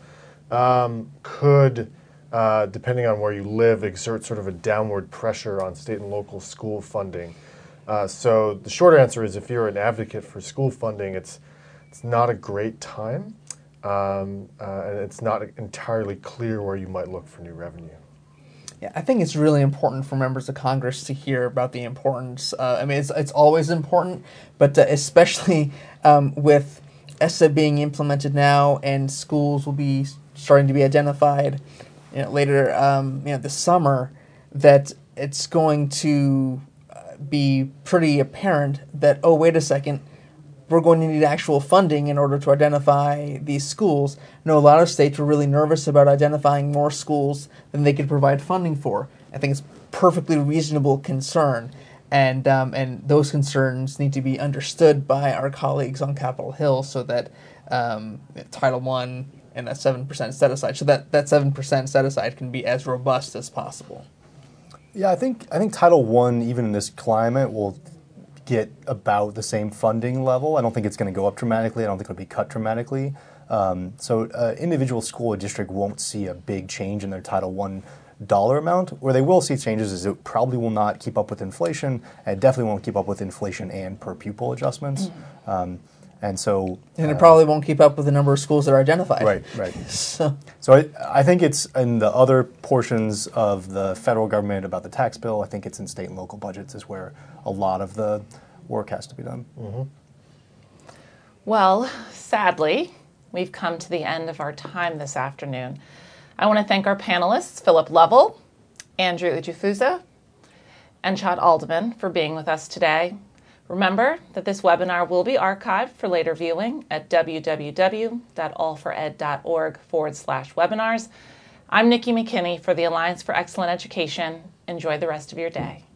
Speaker 4: could, depending on where you live, exert sort of a downward pressure on state and local school funding. So the short answer is, if you're an advocate for school funding, it's not a great time, and it's not entirely clear where you might look for new revenue.
Speaker 2: Yeah, I think it's really important for members of Congress to hear about the importance. I mean, it's always important, but especially with ESSA being implemented now, and schools will be starting to be identified, later, this summer, that it's going to be pretty apparent that, oh, wait a second, we're going to need actual funding in order to identify these schools. I know a lot of states were really nervous about identifying more schools than they could provide funding for. I think it's perfectly reasonable concern, and those concerns need to be understood by our colleagues on Capitol Hill, so that Title I and that 7% set aside, so that 7% set aside can be as robust as possible.
Speaker 3: Yeah, I think Title I, even in this climate, will get about the same funding level. I don't think it's going to go up dramatically. I don't think it'll be cut dramatically. So individual school or district won't see a big change in their Title I dollar amount. Where they will see changes is it probably will not keep up with inflation, and it definitely won't keep up with inflation and per pupil adjustments. And it probably won't keep up with the number of schools that are identified. Right. So I think it's in the other portions of the federal government about the tax bill. I think it's in state and local budgets is where a lot of the work has to be done. Mm-hmm.
Speaker 1: Well, sadly, we've come to the end of our time this afternoon. I want to thank our panelists, Philip Lovell, Andrew Ujifuza, and Chad Alderman, for being with us today. Remember that this webinar will be archived for later viewing at www.allfored.org/webinars. I'm Nikki McKinney for the Alliance for Excellent Education. Enjoy the rest of your day.